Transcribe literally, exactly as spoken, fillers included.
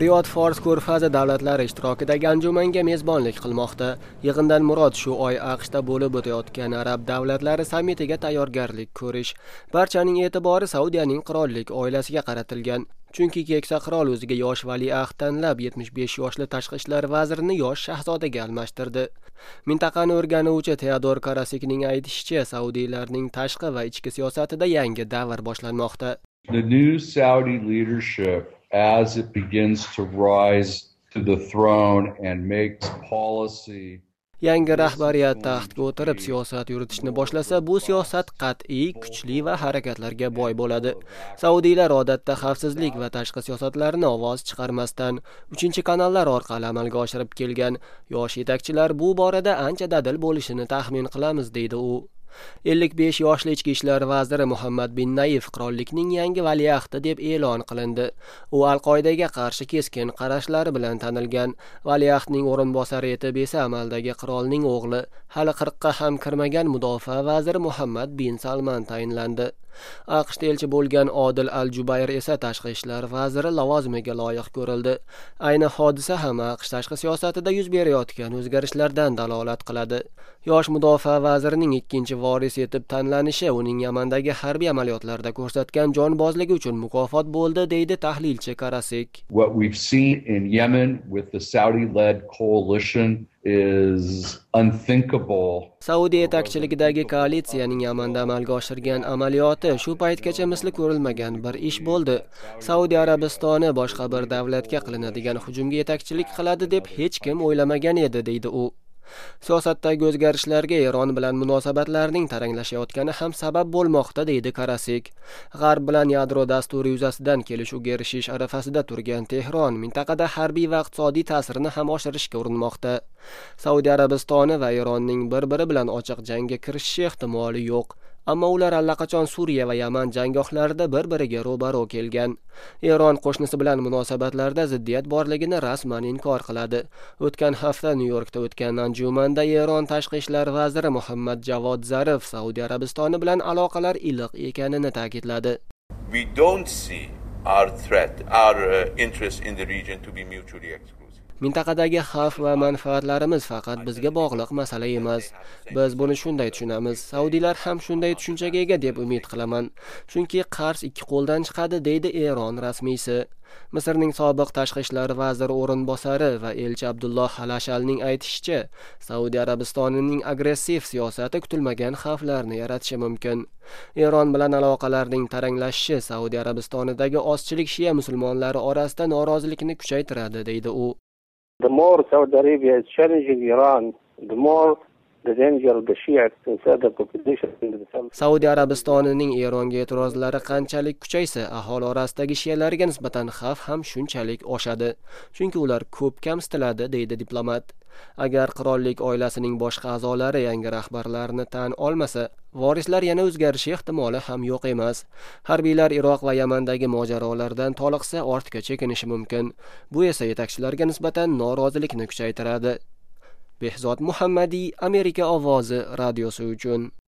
Riyod Fors ko'rfazi davlatlari ishtirokidagi anjumanga mezbonlik qilmoqda. Yig'indan murod shu oy AQShda bo'lib o'tayotgan Arab davlatlari sammitiga tayyorgarlik ko'rish. Barchaning e'tibori Saudiyaning qirollik oilasiga qaratilgan. Chunki keksa qirol o'ziga yosh valiahd tanlab yetmish besh yoshli tashqi ishlar vazirini yosh shahzodaga almashtirdi. Mintaqani o'rganuvchi Teodor Karasikning aytishicha, saudiylarning tashqi va ichki siyosatida yangi davr boshlanmoqda. The new Saudi leadership, as it begins to rise to the throne and makes policy. Yangi rahbariyat taxtga o'tirib siyosat yuritishni boshlasa, bu siyosat qat'iy, kuchli va harakatlarga boy bo'ladi. Saudiylar odatda xavfsizlik va tashqi siyosatlarni ovoz chiqarmasdan uchinchi kanallar orqali amalga oshirib kelgan. Yosh yetakchilar bu borada ancha dadil bo'lishini taxmin qilamiz, deydi u. ellik besh yoshli ichki ishlar vaziri Muhammad bin Naif qirollikning yangi valiahdi deb e'lon qilindi. U Al-Qoidaga qarshi keskin qarashlari bilan tanilgan. Valiahdning o'rinbosari etib esa amaldagi qirolning o'g'li, hali qirqqa ham kirmagan mudofaa vaziri Muhammad bin Salman tayinlandi. AQShda elchi bo'lgan Odil Al-Jubayr esa tashqi ishlar vaziri lavozimiga loyiq ko'rildi. Ayni hodisa ham AQSh tashqi siyosatida yuz berayotgan o'zgarishlardan dalolat qiladi. Yosh mudofaa vazirining ikkinchi voris etib tanlanishi uning Yamandagi harbiy amaliyotlarda ko'rsatgan jonbozligi uchun mukofot bo'ldi, deydi tahlilchi Karasik. What we've seen in Yemen with the Saudi-led coalition is unthinkable. Saudiya yetakchiligidagi koalitsiyaning Yamanda amalga oshirgan amaliyoti shu paytgacha misli ko'rilmagan bir ish bo'ldi. Saudiya Arabistoni boshqa bir davlatga qilinadigan hujumga yetakchilik qiladi deb hech kim o'ylamagan edi, deydi u. Siyosatdagi o'zgarishlarga Eron bilan munosabatlarning taranglashayotgani ham sabab bo'lmoqda, deydi Karasik. G'arb bilan yadro dasturi yuzasidan kelishuvga erishish arafasida turgan Tehron mintaqada harbiy va iqtisodiy ta'sirini ham oshirishga urinmoqda. Saudiya Arabistoni va Eronning bir-biri bilan ochiq jangga kirishishi ehtimoli yo'q. Ammo ular allaqachon Suriya va Yaman janggohlarida bir-biriga ro'baro kelgan. Eron qo'shnisi bilan munosabatlarda ziddiyat borligini rasman inkor qiladi. O'tgan hafta Nyu-Yorkda o'tgan anjumanda Eron tashqi ishlar vaziri Muhammad Javod Zarif Saudiya Arabistoni bilan aloqalar iliq ekanini ta'kidladi. We don't see our threat, our uh, interest in the region to be mutually exclusive. Mintaqadagi xavf va manfaatlarimiz faqat bizga bog'liq masala emas. Biz buni shunday tushunamiz. Saudiylar ham shunday tushunchaga ega deb umid qilaman. Chunki qars ikki qo'ldan chiqadi, deydi Eron rasmiysi. Misrning sobiq tashqi ishlar vaziri o'rinbosari va elchi Abdulloh Halashalning aytishicha, Saudiya Arabistonining agressiv siyosati kutilmagan xavflarni yaratishi mumkin. Eron bilan aloqalarning taranglashishi Saudiya Arabistonidagi ozchilik Shia musulmonlari orasida norozilikni kuchaytiradi, deydi u. The more Saudi Arabia is challenging Iran, the more the danger of the Shiites inside the population. Saudiya Arabistonining Eronga e'tirozlari qanchalik kuchaysa, aholi orasidagi shiyalarga nisbatan xavf ham shunchalik oshadi. Chunki ular ko'p kamsitiladi, deydi diplomat. Agar qirollik oilasining boshqa a'zolari yangi rahbarlarni tan olmasa, vorislar yana o'zgarishi ehtimoli ham yo'q emas. Harbiylar Iroq va Yamandagi mojarolardan toliqsa, ortga chekinishi mumkin. Bu esa yetakchilarga nisbatan norozilikni kuchaytiradi. Behzod Muhammadiy, Amerika ovozi radiosi uchun.